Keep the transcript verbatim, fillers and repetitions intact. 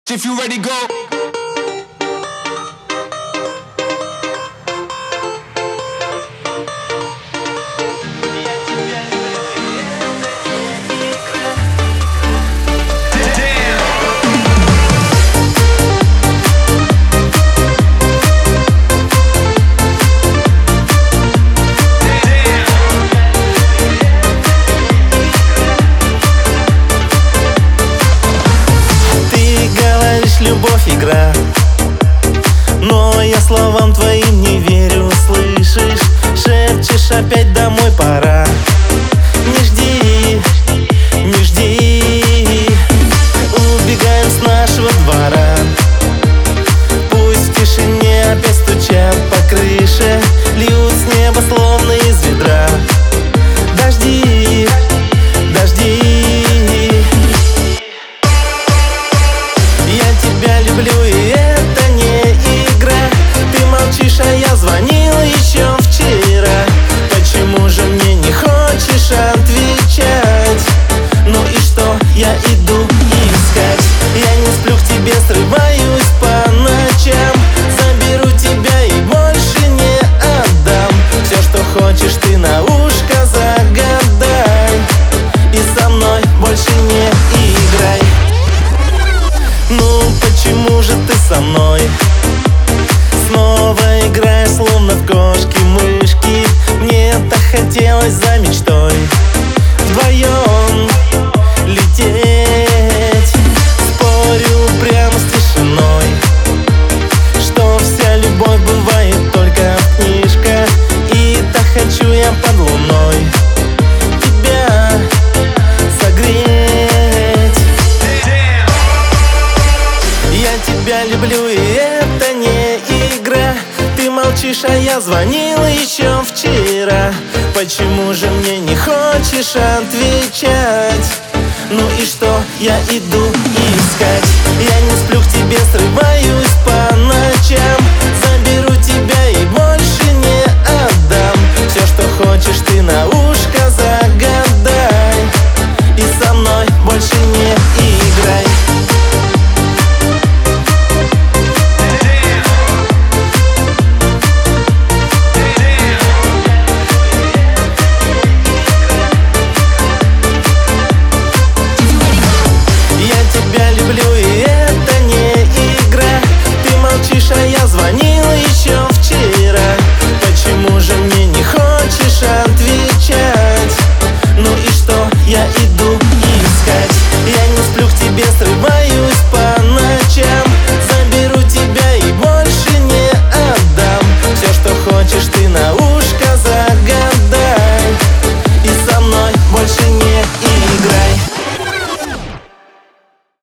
If you ready, go. Любовь — игра, но я словам твоим не верю. Слышишь, шепчешь, опять домой пора. Не жди, не жди, убегаем с нашего двора. Пусть в тишине опять стучат по крыше, льют с неба словно из ведра. Дожди, дожди, тебя люблю, и это не игра. Ты молчишь, а я звонил еще вчера. Почему же мне не хочешь отвечать? Ну и что, я иду искать. Я не сплю, к тебе срываюсь по ночам. Заберу тебя и больше не отдам. Все, что хочешь, ты на ушко загадай. И со мной больше не играй. Ну почему же ты со мной снова играешь, словно в кошки-мышки? Мне так хотелось за мечтой вдвоем лететь. Спорю прямо с тишиной, что вся любовь бывает только в книжках. И так хочу я под луной тебя согреть. Я тебя люблю, и это не игра. Ты молчишь, а я звонил еще вчера. Почему же мне не хочешь отвечать? Ну и что, я иду искать.